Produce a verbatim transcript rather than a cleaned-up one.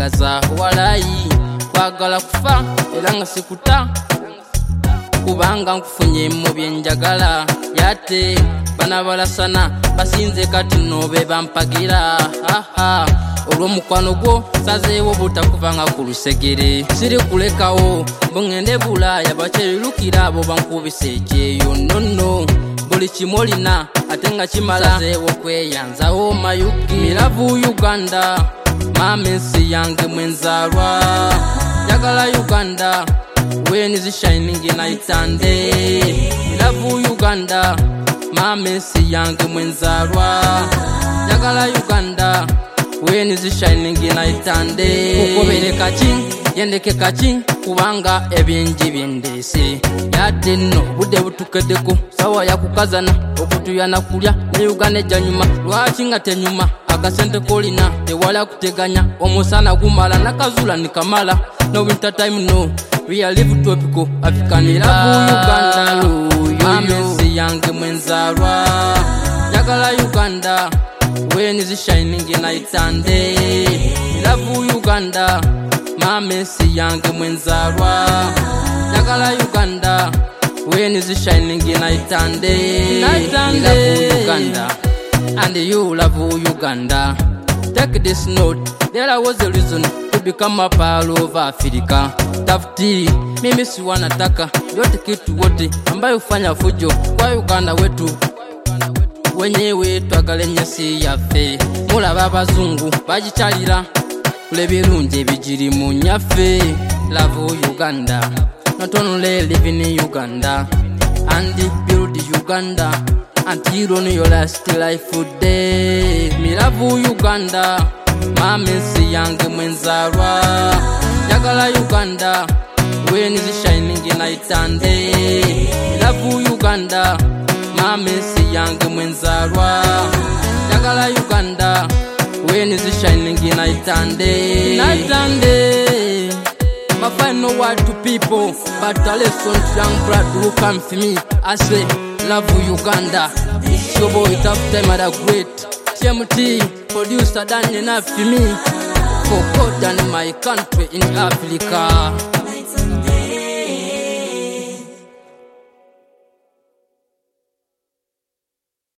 kwegaza walayi kwagala kufa era nga sikuta kubanga nkufunye mu byenjagala yate bana balasana basinze kati nobe bampagira aha olw'omukwano gwo sazeewo butakuvanga ku lusegere siri kulekawo mbongende bulaya bakyerulukira abo bankubise ekyeyo nonno buli kimolina ate nga kimala sazeewo kweyanzawo mayugi miravu Uganda mama ensi yange mwenzalwa yagala Uganda when is shining in night and day miravu Uganda mama ensi yange mwenzalwa yagala Uganda when is shining in night and day ukobere kachi yendeke kachi kubanga ebinji byendese yate no bude butukedeko sawa yakukazana obutuyana kulya ne Uganda janyuma lwaki nga tenyuma akasente kolina tewala kuteganya omusana gumala nakazula nikamala no winter time no we are live tropical African love Uganda mama yange mwenzalwa yagala Uganda when is shining in night and day love Uganda mama yange mwenzalwa yagala Uganda when is shining in night and day night and day Uganda and you love Uganda take this note there was a reason to become a part of Africa tafti mimi si wanataka yote kitu wote ambayo ufanya fujo kwa Uganda wetu wenyewe twagale nyesi yafe mulaba abazungu bagicalira kulebirunje bijiri mu nyafe love Uganda not only live in Uganda and build Uganda until on your last life day me love Uganda mama ensi yange mwenzalwa yagala Uganda when is shining in night and day love Uganda mama ensi yange mwenzalwa yagala Uganda when is shining in night and day night and day my final word to people but a lesson to young blood who come for me I say love Uganda it's your boy tough time at a great T M T producer done enough for me for God and my country in Africa.